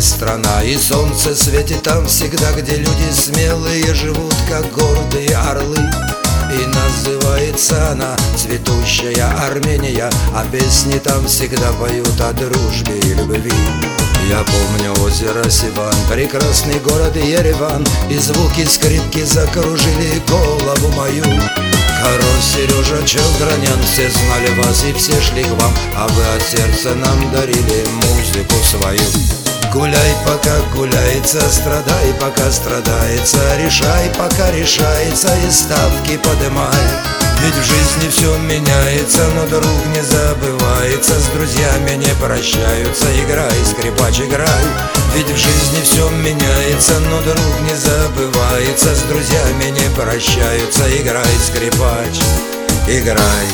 страна, и солнце светит там всегда, где люди смелые живут, как гордые орлы. И называется она цветущая Армения, а песни там всегда поют о дружбе и любви. Я помню озеро Севан, прекрасный город Ереван, и звуки скрипки закружили голову мою. Король Сережа Челдранян, все знали вас и все шли к вам, а вы от сердца нам дарили музыку свою. Гуляй, пока гуляется, страдай, пока страдается, решай, пока решается, и ставки подымай. Ведь в жизни все меняется, но друг не забывается, с друзьями не прощаются. Играй, скрипач, играй. Ведь в жизни все меняется, но друг не забывается, с друзьями не прощаются. Играй, скрипач, играй.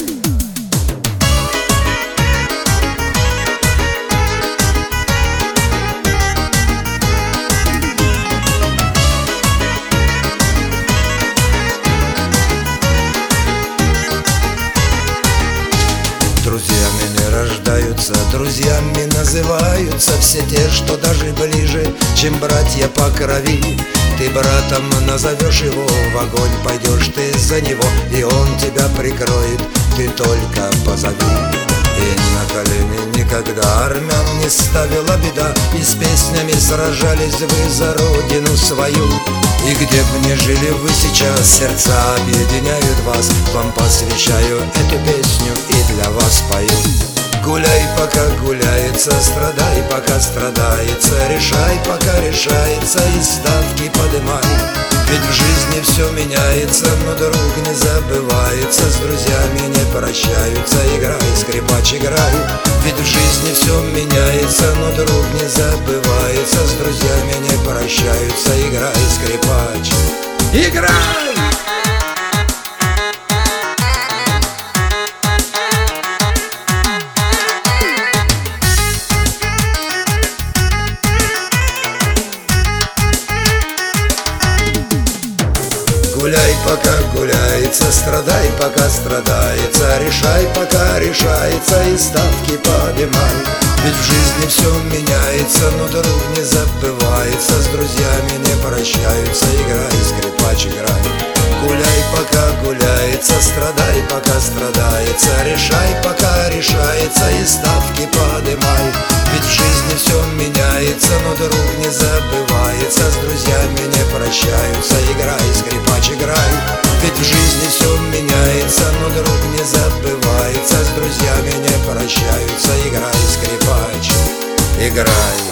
Друзьями не рождаются, друзьями называются все те, что даже ближе, чем братья по крови. Ты братом назовешь его, в огонь пойдешь ты за него, и он тебя прикроет, ты только позови. И на колени никогда армян не ставила беда, и с песнями сражались вы за родину свою. И где бы ни жили вы сейчас, сердца объединяют вас. Вам посвящаю эту песню и для вас пою. Гуляй, пока гуляется, страдай, пока страдается, решай, пока решается, и ставки подымай. Ведь в жизни все меняется, но друг не забывается, с друзьями не прощаются. Играй, скрипач, играй. Ведь в жизни все меняется, но друг не забывается, с друзьями не прощаются. Играй, скрипач, играй! Гуляй, пока гуляется, страдай, пока страдается, решай, пока решается, и ставки подымай. Ведь в жизни все меняется, но друг не забывается, с друзьями не прощаются. Играй, скрипач, играй. Гуляй, пока гуляется, страдай, пока страдается, решай, пока решается, и ставки подымай. Ведь в жизни все меняется, но друг не забывается, с друзьями не прощаются. Играй, скрипач, играй. Ведь в жизни все меняется, но друг не забывается, с друзьями не прощаются. Играй, скрипач, играй.